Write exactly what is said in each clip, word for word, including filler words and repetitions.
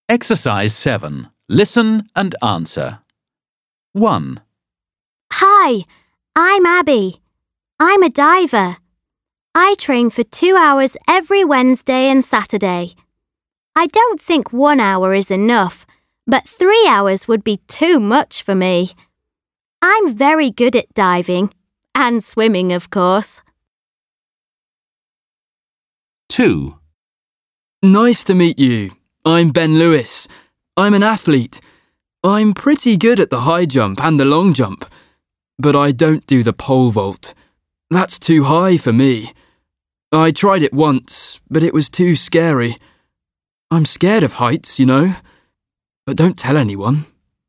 Exercise seven. Listen and answer. one. Hi, I'm Abby. I'm a diver. I train for two hours every Wednesday and Saturday. I don't think one hour is enough, but three hours would be too much for me. I'm very good at diving, and swimming, of course. two. Nice to meet you. I'm Ben Lewis. I'm an athlete. I'm pretty good at the high jump and the long jump, but I don't do the pole vault. That's too high for me. I tried it once, but it was too scary. I'm scared of heights, you know, but don't tell anyone.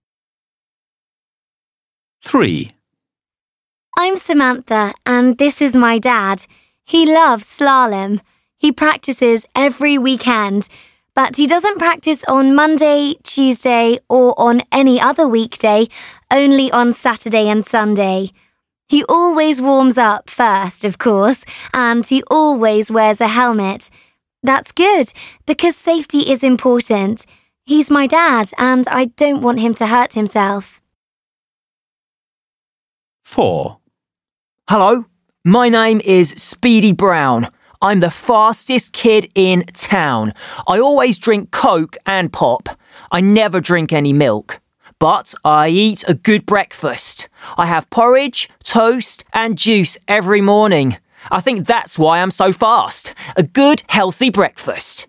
three. I'm Samantha, and this is my dad. He loves slalom. He practices every weekend, but he doesn't practice on Monday, Tuesday, or on any other weekday, only on Saturday and Sunday. He always warms up first, of course, and he always wears a helmet. That's good, because safety is important. He's my dad, and I don't want him to hurt himself. four. Hello, my name is Speedy Brown. I'm the fastest kid in town. I always drink Coke and pop. I never drink any milk. But I eat a good breakfast. I have porridge, toast and juice every morning. I think that's why I'm so fast. A good, healthy breakfast.